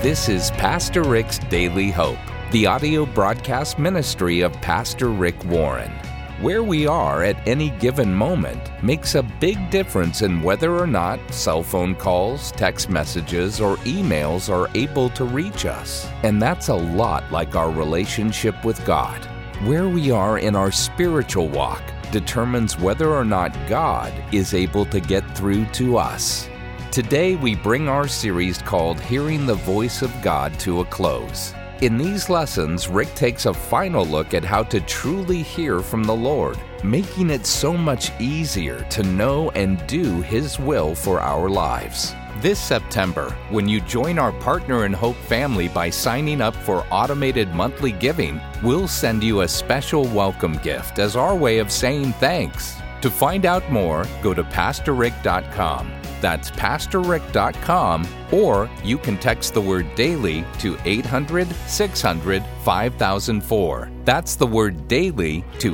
This is Pastor Rick's Daily Hope, the audio broadcast ministry of Pastor Rick Warren. Where we are at any given moment makes a big difference in whether or not cell phone calls, text messages, or emails are able to reach us. And that's a lot like our relationship with God. Where we are in our spiritual walk determines whether or not God is able to get through to us. Today we bring our series called Hearing the Voice of God to a close. In these lessons, Rick takes a final look at how to truly hear from the Lord, making it so much easier to know and do His will for our lives. This September, when you join our Partner in Hope family by signing up for automated monthly giving, we'll send you a special welcome gift as our way of saying thanks. To find out more, go to PastorRick.com. That's PastorRick.com, or you can text the word DAILY to 800-600-5004. That's the word DAILY to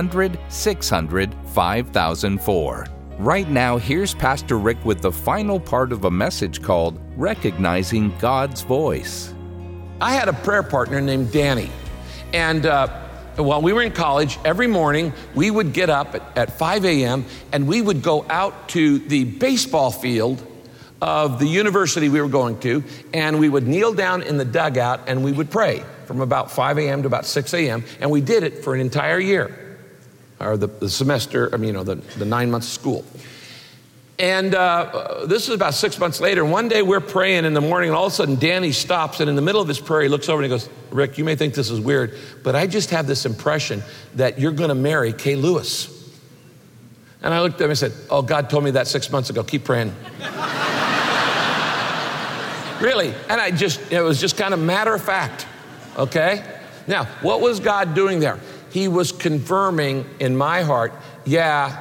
800-600-5004. Right now, here's Pastor Rick with the final part of a message called Recognizing God's Voice. I had a prayer partner named Danny, and while we were in college, every morning we would get up at 5 a.m. and we would go out to the baseball field of the university we were going to, and we would kneel down in the dugout and we would pray from about 5 a.m. to about 6 a.m. And we did it for an entire year, or the semester, the 9 months of school. And this is about 6 months later. One day we're praying in the morning, and all of a sudden Danny stops, and in the middle of his prayer, he looks over and he goes, "Rick, you may think this is weird, but I just have this impression that you're going to marry Kay Lewis." And I looked at him and said, "Oh, God told me that 6 months ago. Keep praying." Really. And it was just kind of matter of fact. Okay? Now, what was God doing there? He was confirming in my heart, yeah,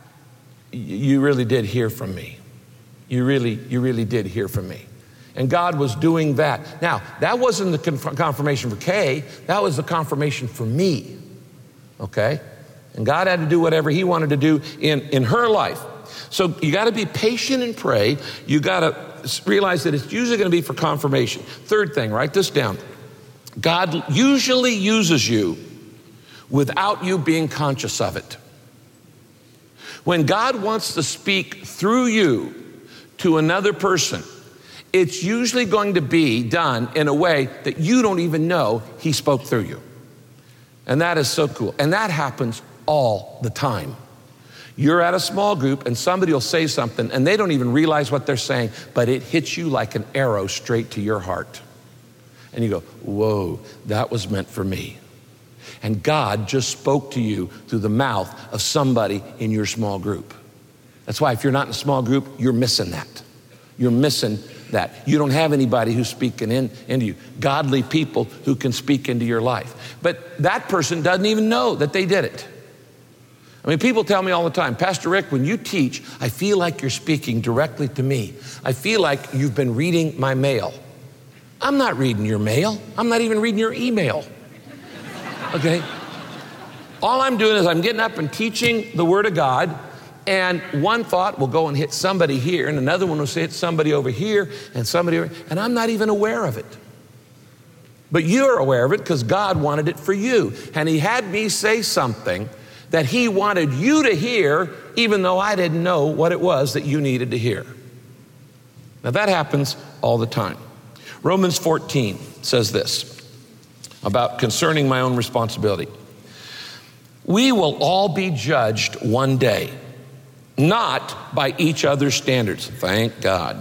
you really did hear from me. You really did hear from me. And God was doing that. Now, that wasn't the confirmation for Kay. That was the confirmation for me. Okay? And God had to do whatever He wanted to do in her life. So you got to be patient and pray. You got to realize that it's usually going to be for confirmation. Third thing, write this down. God usually uses you without you being conscious of it. When God wants to speak through you to another person, it's usually going to be done in a way that you don't even know He spoke through you. And that is so cool. And that happens all the time. You're at a small group and somebody will say something and they don't even realize what they're saying, but it hits you like an arrow straight to your heart. And you go, whoa, that was meant for me. And God just spoke to you through the mouth of somebody in your small group. That's why if you're not in a small group, you're missing that. You're missing that. You don't have anybody who's speaking into you. Godly people who can speak into your life. But that person doesn't even know that they did it. I mean, people tell me all the time, "Pastor Rick, when you teach, I feel like you're speaking directly to me. I feel like you've been reading my mail." I'm not reading your mail. I'm not even reading your email. Okay? All I'm doing is I'm getting up and teaching the Word of God, and one thought will go and hit somebody here, and another one will hit somebody over here, and somebody over, and I'm not even aware of it. But you're aware of it because God wanted it for you. And He had me say something that He wanted you to hear, even though I didn't know what it was that you needed to hear. Now that happens all the time. Romans 14 says this about concerning my own responsibility. We will all be judged one day, not by each other's standards, thank God,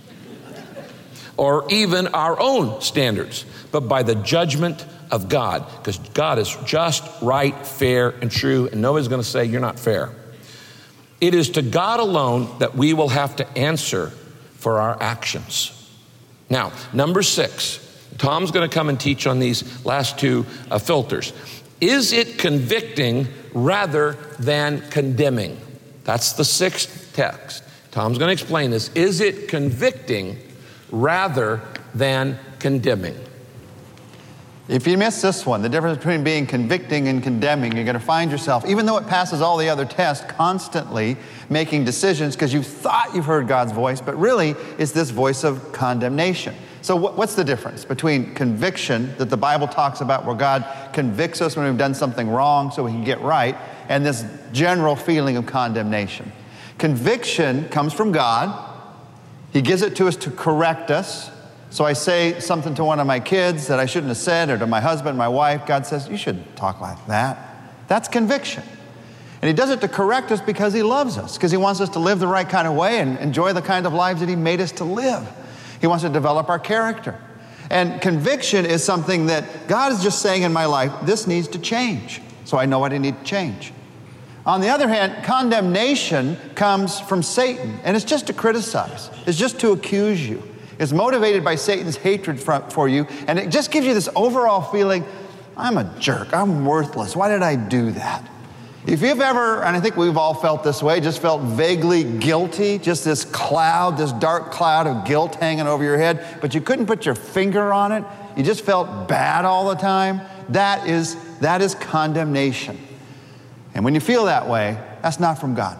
or even our own standards, but by the judgment of God, because God is just, right, fair, and true, and nobody's going to say you're not fair. It is to God alone that we will have to answer for our actions. Now, number 6, Tom's going to come and teach on these last two filters. Is it convicting rather than condemning? That's the 6th text. Tom's going to explain this. Is it convicting rather than condemning? If you miss this one, the difference between being convicting and condemning, you're going to find yourself, even though it passes all the other tests, constantly making decisions because you thought you've heard God's voice, but really it's this voice of condemnation. So what's the difference between conviction that the Bible talks about, where God convicts us when we've done something wrong so we can get right, and this general feeling of condemnation? Conviction comes from God. He gives it to us to correct us. So I say something to one of my kids that I shouldn't have said, or to my husband, my wife. God says, you shouldn't talk like that. That's conviction. And he does it to correct us because he loves us, because he wants us to live the right kind of way and enjoy the kind of lives that he made us to live. He wants to develop our character. And conviction is something that God is just saying in my life, this needs to change. So I know what I need to change. On the other hand, condemnation comes from Satan, and it's just to criticize. It's just to accuse you. It's motivated by Satan's hatred for you, and it just gives you this overall feeling, I'm a jerk, I'm worthless, why did I do that? If you've ever, and I think we've all felt this way, just felt vaguely guilty, just this cloud, this dark cloud of guilt hanging over your head, but you couldn't put your finger on it, you just felt bad all the time, that is condemnation. And when you feel that way, that's not from God.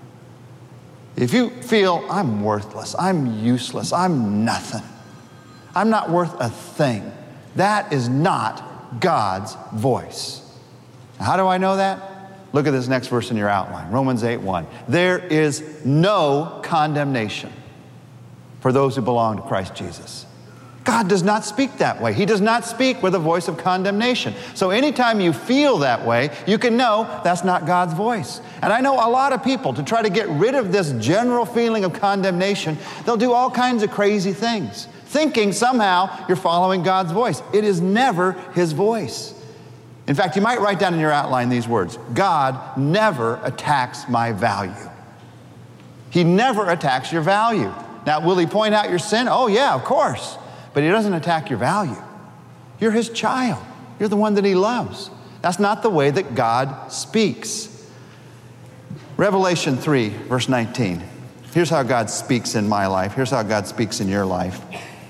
If you feel, I'm worthless, I'm useless, I'm nothing, I'm not worth a thing, that is not God's voice. Now, how do I know that? Look at this next verse in your outline, Romans 8:1. There is no condemnation for those who belong to Christ Jesus. God does not speak that way. He does not speak with a voice of condemnation. So anytime you feel that way, you can know that's not God's voice. And I know a lot of people, to try to get rid of this general feeling of condemnation, they'll do all kinds of crazy things, thinking somehow you're following God's voice. It is never his voice. In fact, you might write down in your outline these words: God never attacks my value. He never attacks your value. Now, will he point out your sin? Oh yeah, of course. But he doesn't attack your value. You're his child. You're the one that he loves. That's not the way that God speaks. Revelation 3, verse 19. Here's how God speaks in my life. Here's how God speaks in your life.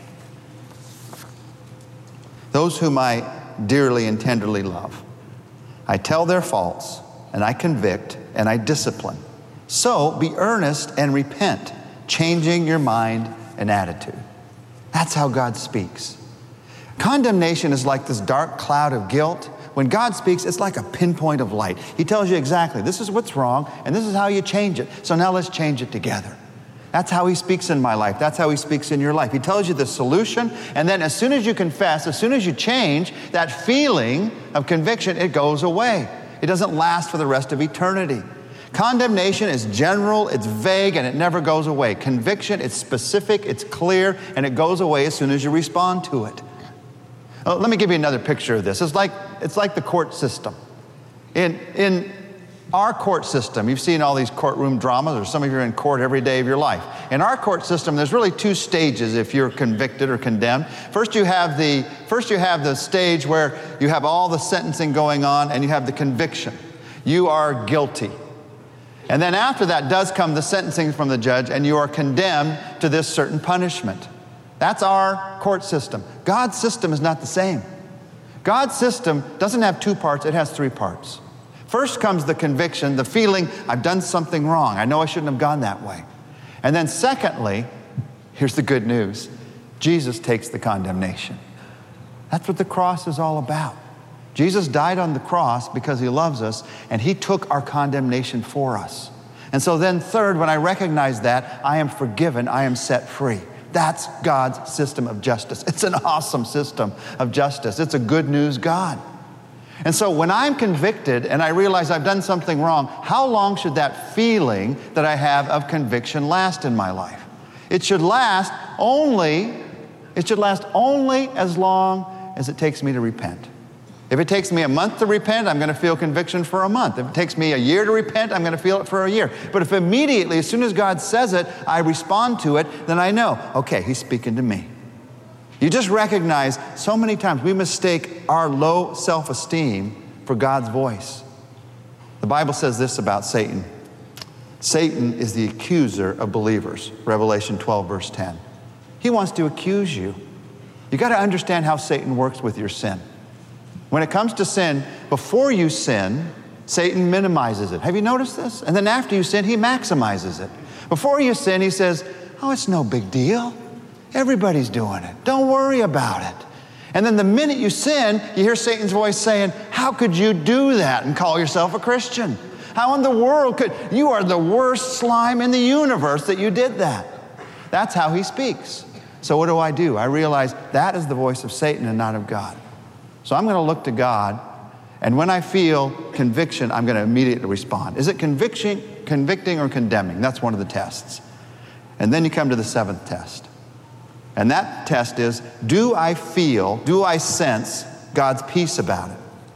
Those whom I dearly and tenderly love, I tell their faults, and I convict, and I discipline. So be earnest and repent, changing your mind and attitude. That's how God speaks. Condemnation is like this dark cloud of guilt. When God speaks, it's like a pinpoint of light. He tells you exactly, this is what's wrong, and this is how you change it. So now let's change it together. That's how he speaks in my life. That's how he speaks in your life. He tells you the solution, and then as soon as you confess, as soon as you change, that feeling of conviction, it goes away. It doesn't last for the rest of eternity. Condemnation is general, it's vague, and it never goes away. Conviction, it's specific, it's clear, and it goes away as soon as you respond to it. Let me give you another picture of this. It's like the court system. In our court system, you've seen all these courtroom dramas, or some of you are in court every day of your life. In our court system, there's really two stages if you're convicted or condemned. First you have the stage where you have all the sentencing going on, and you have the conviction. You are guilty. And then after that does come the sentencing from the judge, and you are condemned to this certain punishment. That's our court system. God's system is not the same. God's system doesn't have two parts, it has three parts. First comes the conviction, the feeling, I've done something wrong. I know I shouldn't have gone that way. And then secondly, here's the good news. Jesus takes the condemnation. That's what the cross is all about. Jesus died on the cross because he loves us, and he took our condemnation for us. And so then third, when I recognize that, I am forgiven, I am set free. That's God's system of justice. It's an awesome system of justice. It's a good news God. And so when I'm convicted and I realize I've done something wrong, how long should that feeling that I have of conviction last in my life? It should last only as long as it takes me to repent. If it takes me a month to repent, I'm going to feel conviction for a month. If it takes me a year to repent, I'm going to feel it for a year. But if immediately, as soon as God says it, I respond to it, then I know, okay, he's speaking to me. You just recognize so many times we mistake our low self-esteem for God's voice. The Bible says this about Satan. Satan is the accuser of believers, Revelation 12, verse 10. He wants to accuse you. You got to understand how Satan works with your sin. When it comes to sin, before you sin, Satan minimizes it. Have you noticed this? And then after you sin, he maximizes it. Before you sin, he says, oh, it's no big deal. Everybody's doing it. Don't worry about it. And then the minute you sin, you hear Satan's voice saying, how could you do that and call yourself a Christian? How in the world could, you are the worst slime in the universe that you did that. That's how he speaks. So what do? I realize that is the voice of Satan and not of God. So I'm going to look to God, and when I feel conviction, I'm going to immediately respond. Is it convicting or condemning? That's one of the tests. And then you come to the seventh test. And that test is, do I sense God's peace about it?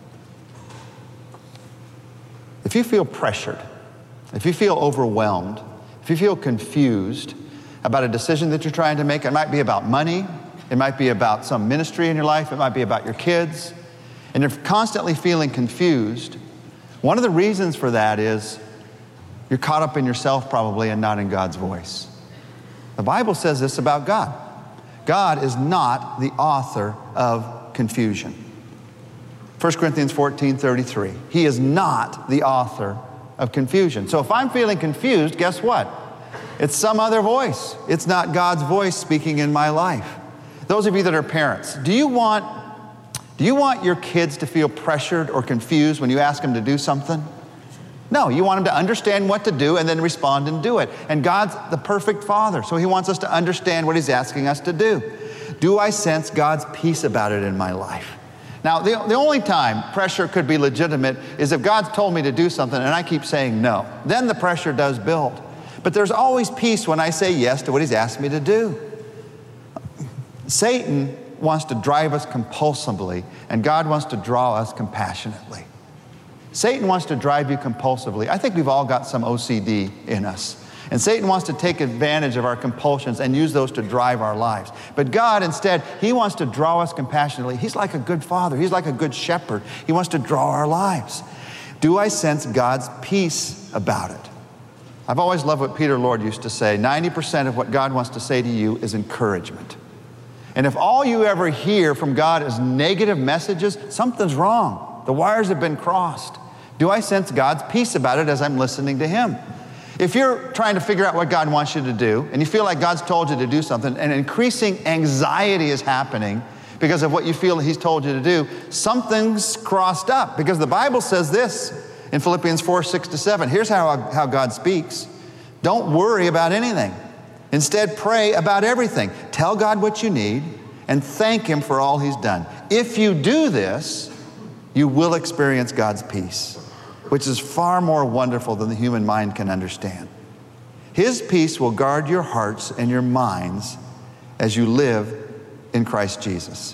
If you feel pressured, if you feel overwhelmed, if you feel confused about a decision that you're trying to make, it might be about money, it might be about some ministry in your life, it might be about your kids, and you're constantly feeling confused, one of the reasons for that is you're caught up in yourself probably and not in God's voice. The Bible says this about God. God is not the author of confusion. 1 Corinthians 14:33. He is not the author of confusion. So if I'm feeling confused, guess what? It's some other voice. It's not God's voice speaking in my life. Those of you that are parents, do you want your kids to feel pressured or confused when you ask them to do something? No, you want them to understand what to do and then respond and do it. And God's the perfect Father, so He wants us to understand what He's asking us to do. Do I sense God's peace about it in my life? Now, the only time pressure could be legitimate is if God's told me to do something and I keep saying no. Then the pressure does build. But there's always peace when I say yes to what He's asked me to do. Satan wants to drive us compulsively, and God wants to draw us compassionately. Satan wants to drive you compulsively. I think we've all got some OCD in us. And Satan wants to take advantage of our compulsions and use those to drive our lives. But God, instead, He wants to draw us compassionately. He's like a good father. He's like a good shepherd. He wants to draw our lives. Do I sense God's peace about it? I've always loved what Peter Lord used to say. 90% of what God wants to say to you is encouragement. And if all you ever hear from God is negative messages, something's wrong. The wires have been crossed. Do I sense God's peace about it as I'm listening to Him? If you're trying to figure out what God wants you to do, and you feel like God's told you to do something, and increasing anxiety is happening because of what you feel He's told you to do, something's crossed up. Because the Bible says this in Philippians 4:6-7. Here's how God speaks. Don't worry about anything. Instead, pray about everything. Tell God what you need and thank Him for all He's done. If you do this, you will experience God's peace, which is far more wonderful than the human mind can understand. His peace will guard your hearts and your minds as you live in Christ Jesus.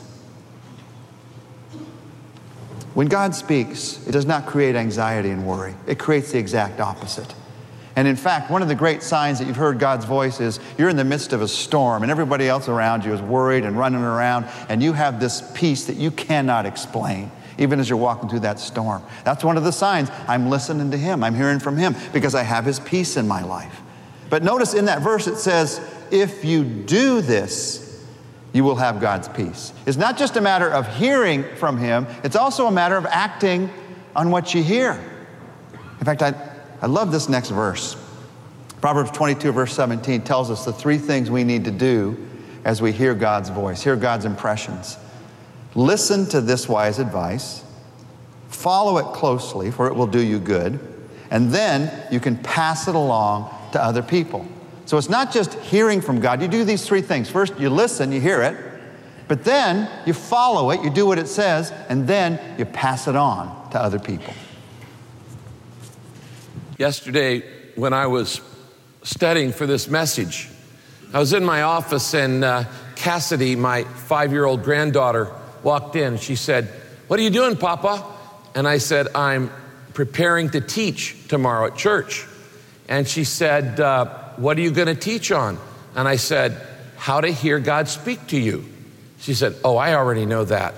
When God speaks, it does not create anxiety and worry. It creates the exact opposite. And in fact, one of the great signs that you've heard God's voice is you're in the midst of a storm and everybody else around you is worried and running around, and you have this peace that you cannot explain, even as you're walking through that storm. That's one of the signs. I'm listening to Him. I'm hearing from Him because I have His peace in my life. But notice in that verse it says, if you do this, you will have God's peace. It's not just a matter of hearing from Him. It's also a matter of acting on what you hear. In fact, I love this next verse. Proverbs 22, verse 17 tells us the three things we need to do as we hear God's voice, hear God's impressions. Listen to this wise advice, follow it closely, for it will do you good, and then you can pass it along to other people. So it's not just hearing from God. You do these three things. First, you listen, you hear it, but then you follow it, you do what it says, and then you pass it on to other people. Yesterday, when I was studying for this message, I was in my office and Cassidy, my 5-year-old granddaughter, walked in. She said, "What are you doing, Papa?" And I said, "I'm preparing to teach tomorrow at church." And she said, "What are you going to teach on?" And I said, "How to hear God speak to you." She said, "Oh, I already know that."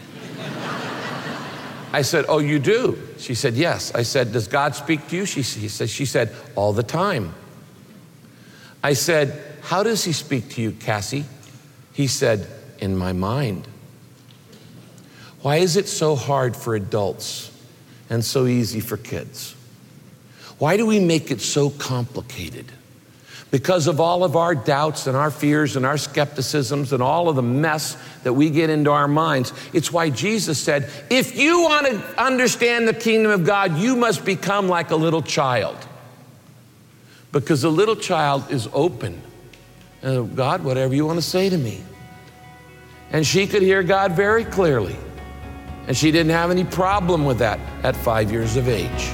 I said, "Oh, you do?" She said, "Yes." I said, "Does God speak to you?" She said, "All the time." I said, "How does He speak to you, Cassie?" He said, "In my mind." Why is it so hard for adults and so easy for kids? Why do we make it so complicated? because of all of our doubts and our fears and our skepticisms and all of the mess that we get into our minds. It's why Jesus said, if you want to understand the kingdom of God, you must become like a little child. Because a little child is open. God, whatever you want to say to me. And she could hear God very clearly. And she didn't have any problem with that at 5 years of age.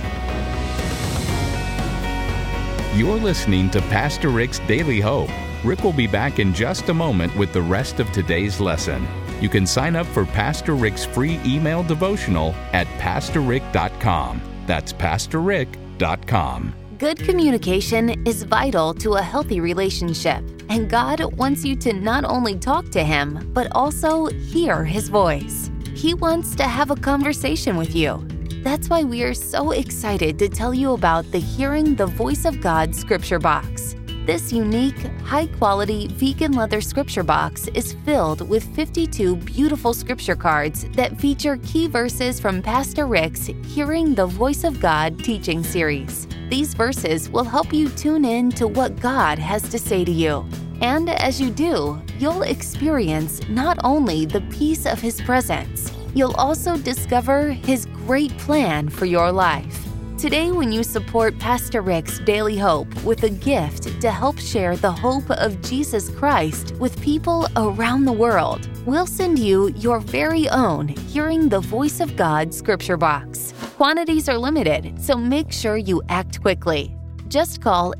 You're listening to Pastor Rick's Daily Hope. Rick will be back in just a moment with the rest of today's lesson. You can sign up for Pastor Rick's free email devotional at pastorrick.com. That's pastorrick.com. Good communication is vital to a healthy relationship, and God wants you to not only talk to Him, but also hear His voice. He wants to have a conversation with you. That's why we are so excited to tell you about the Hearing the Voice of God Scripture Box. This unique, high-quality vegan leather scripture box is filled with 52 beautiful scripture cards that feature key verses from Pastor Rick's Hearing the Voice of God teaching series. These verses will help you tune in to what God has to say to you. And as you do, you'll experience not only the peace of His presence, you'll also discover His great plan for your life. Today, when you support Pastor Rick's Daily Hope with a gift to help share the hope of Jesus Christ with people around the world, we'll send you your very own Hearing the Voice of God Scripture Box. Quantities are limited, so make sure you act quickly. Just call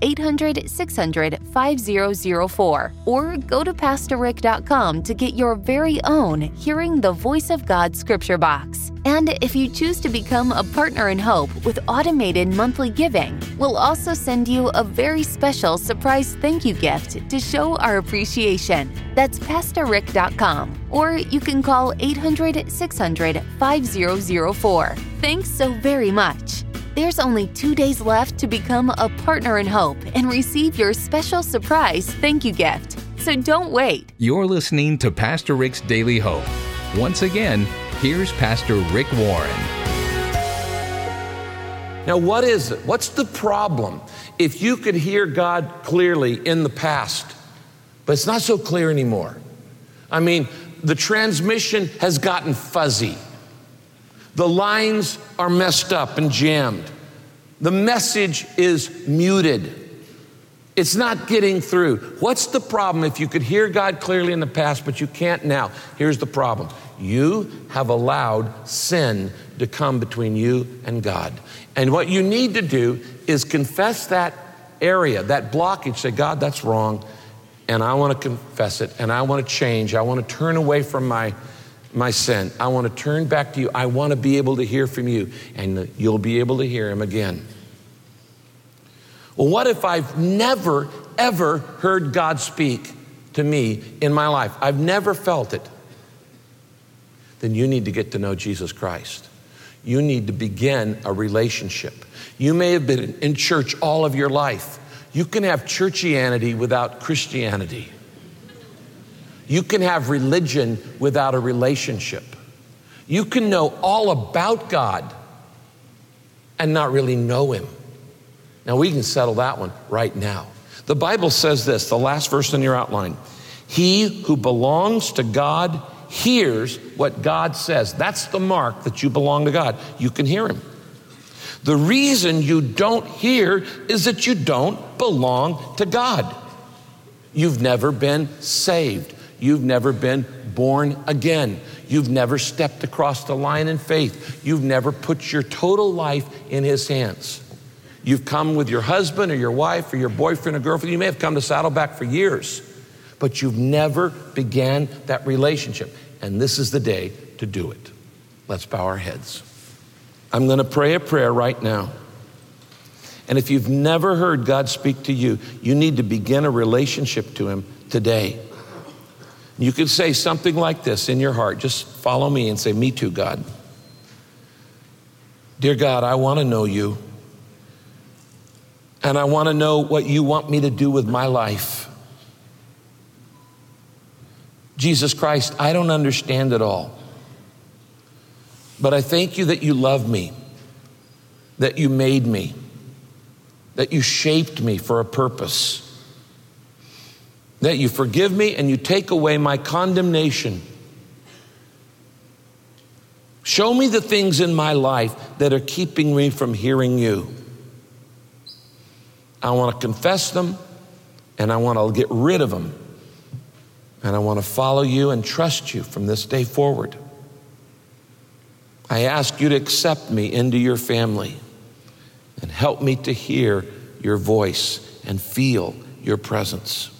800-600-5004 or go to pastorrick.com to get your very own Hearing the Voice of God Scripture Box. And if you choose to become a partner in hope with automated monthly giving, we'll also send you a very special surprise thank you gift to show our appreciation. That's pastorrick.com, or you can call 800-600-5004. Thanks so very much. There's only 2 days left to become a partner in hope and receive your special surprise thank you gift. So don't wait. You're listening to Pastor Rick's Daily Hope. Once again, here's Pastor Rick Warren. Now, what is it? What's the problem if you could hear God clearly in the past, but it's not so clear anymore? I mean, the transmission has gotten fuzzy. The lines are messed up and jammed. The message is muted. It's not getting through. What's the problem if you could hear God clearly in the past, but you can't now? Here's the problem. You have allowed sin to come between you and God. And what you need to do is confess that area, that blockage. Say, God, that's wrong. And I want to confess it. And I want to change. I want to turn away from my sin. I want to turn back to you. I want to be able to hear from you, and you'll be able to hear Him again. Well, what if I've never, ever heard God speak to me in my life? I've never felt it. Then you need to get to know Jesus Christ. You need to begin a relationship. You may have been in church all of your life. You can have churchianity without Christianity. You can have religion without a relationship. You can know all about God and not really know Him. Now, we can settle that one right now. The Bible says this, the last verse in your outline. He who belongs to God hears what God says. That's the mark that you belong to God. You can hear Him. The reason you don't hear is that you don't belong to God. You've never been saved. You've never been born again. You've never stepped across the line in faith. You've never put your total life in His hands. You've come with your husband or your wife or your boyfriend or girlfriend. You may have come to Saddleback for years, but you've never began that relationship. And this is the day to do it. Let's bow our heads. I'm going to pray a prayer right now. And if you've never heard God speak to you, you need to begin a relationship to Him today. You could say something like this in your heart. Just follow me and say, me too, God. Dear God, I want to know you. And I want to know what you want me to do with my life. Jesus Christ, I don't understand it all. But I thank you that you love me, that you made me, that you shaped me for a purpose. that you forgive me and you take away my condemnation. Show me the things in my life that are keeping me from hearing you. I want to confess them, and I want to get rid of them. And I want to follow you and trust you from this day forward. I ask you to accept me into your family and help me to hear your voice and feel your presence.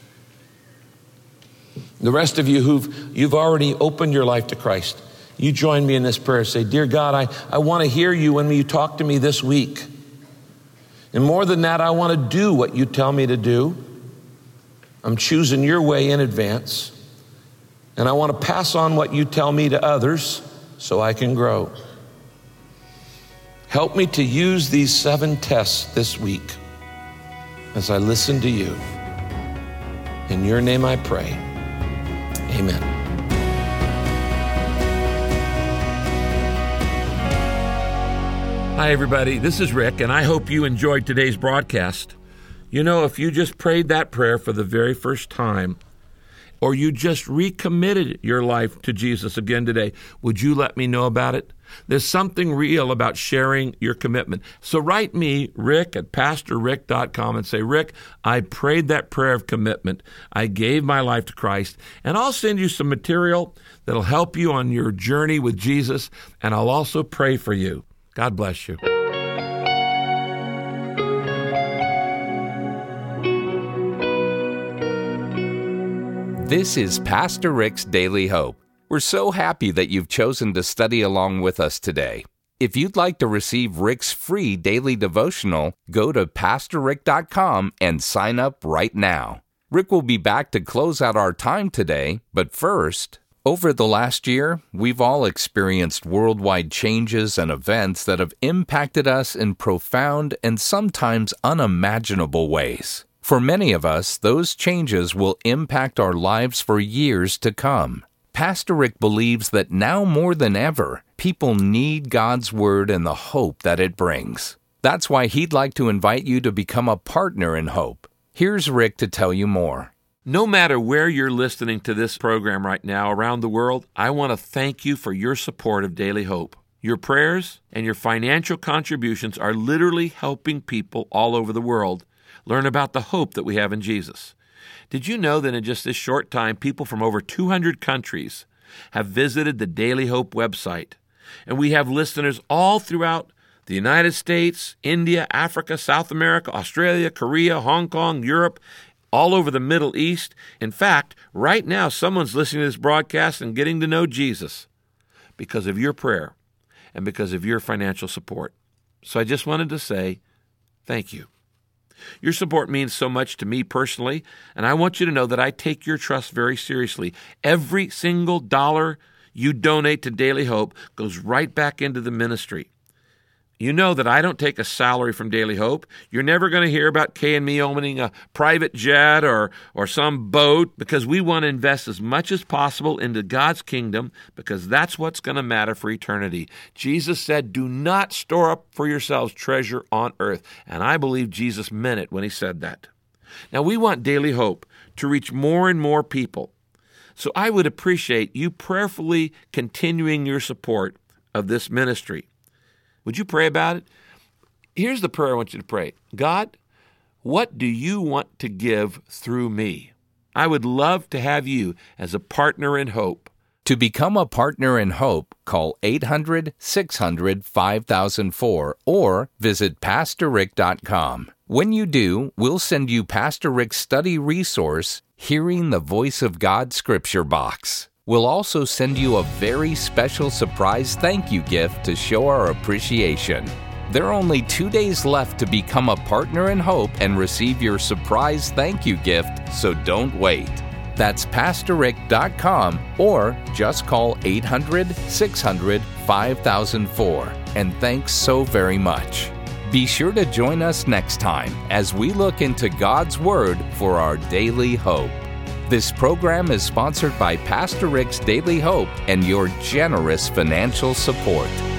The rest of you you've already opened your life to Christ, you join me in this prayer. Say, dear God, I want to hear you when you talk to me this week. And more than that, I want to do what you tell me to do. I'm choosing your way in advance. And I want to pass on what you tell me to others so I can grow. Help me to use these 7 tests this week as I listen to you. In your name I pray. Amen. Hi, everybody. This is Rick, and I hope you enjoyed today's broadcast. You know, if you just prayed that prayer for the very first time, or you just recommitted your life to Jesus again today, would you let me know about it? There's something real about sharing your commitment. So write me, Rick, at PastorRick.com and say, Rick, I prayed that prayer of commitment. I gave my life to Christ, and I'll send you some material that'll help you on your journey with Jesus, and I'll also pray for you. God bless you. This is Pastor Rick's Daily Hope. We're so happy that you've chosen to study along with us today. If you'd like to receive Rick's free daily devotional, go to PastorRick.com and sign up right now. Rick will be back to close out our time today, but first, over the last year, we've all experienced worldwide changes and events that have impacted us in profound and sometimes unimaginable ways. For many of us, those changes will impact our lives for years to come. Pastor Rick believes that now more than ever, people need God's Word and the hope that it brings. That's why he'd like to invite you to become a partner in hope. Here's Rick to tell you more. No matter where you're listening to this program right now around the world, I want to thank you for your support of Daily Hope. Your prayers and your financial contributions are literally helping people all over the world learn about the hope that we have in Jesus. Did you know that in just this short time, people from over 200 countries have visited the Daily Hope website? And we have listeners all throughout the United States, India, Africa, South America, Australia, Korea, Hong Kong, Europe, all over the Middle East. In fact, right now, someone's listening to this broadcast and getting to know Jesus because of your prayer and because of your financial support. So I just wanted to say thank you. Your support means so much to me personally, and I want you to know that I take your trust very seriously. Every single dollar you donate to Daily Hope goes right back into the ministry. You know that I don't take a salary from Daily Hope. You're never going to hear about Kay and me owning a private jet or some boat, because we want to invest as much as possible into God's kingdom, because that's what's going to matter for eternity. Jesus said, do not store up for yourselves treasure on earth. And I believe Jesus meant it when he said that. Now, we want Daily Hope to reach more and more people. So I would appreciate you prayerfully continuing your support of this ministry. Would you pray about it? Here's the prayer I want you to pray. God, what do you want to give through me? I would love to have you as a partner in hope. To become a partner in hope, call 800-600-5004 or visit PastorRick.com. When you do, we'll send you Pastor Rick's study resource, Hearing the Voice of God Scripture Box. We'll also send you a very special surprise thank you gift to show our appreciation. There are only 2 days left to become a partner in hope and receive your surprise thank you gift, so don't wait. That's PastorRick.com or just call 800-600-5004. And thanks so very much. Be sure to join us next time as we look into God's Word for our daily hope. This program is sponsored by Pastor Rick's Daily Hope and your generous financial support.